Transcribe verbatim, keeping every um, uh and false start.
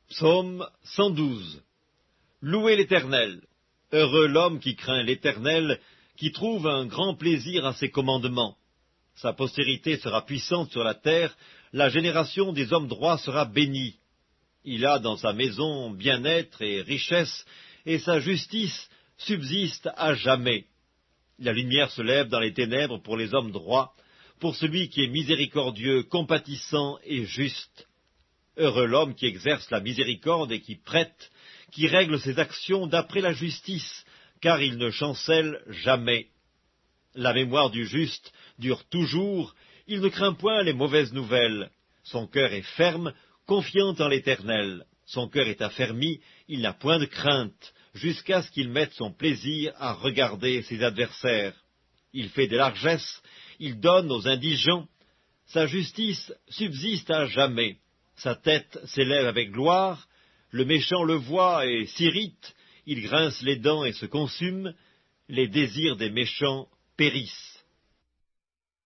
Psaume cent douze. Louez l'Éternel. Heureux l'homme qui craint l'Éternel, qui trouve un grand plaisir à ses commandements. Sa postérité sera puissante sur la terre, la génération des hommes droits sera bénie. Il a dans sa maison bien-être et richesse, et sa justice subsiste à jamais. La lumière se lève dans les ténèbres pour les hommes droits, pour celui qui est miséricordieux, compatissant et juste. Heureux l'homme qui exerce la miséricorde et qui prête, qui règle ses actions d'après la justice, car il ne chancelle jamais. La mémoire du juste dure toujours, il ne craint point les mauvaises nouvelles. Son cœur est ferme, confiant en l'Éternel. Son cœur est affermi, il n'a point de crainte, jusqu'à ce qu'il mette son plaisir à regarder ses adversaires. Il fait des largesses, il donne aux indigents. Sa justice subsiste à jamais. Sa tête s'élève avec gloire, le méchant le voit et s'irrite, il grince les dents et se consume, les désirs des méchants périssent.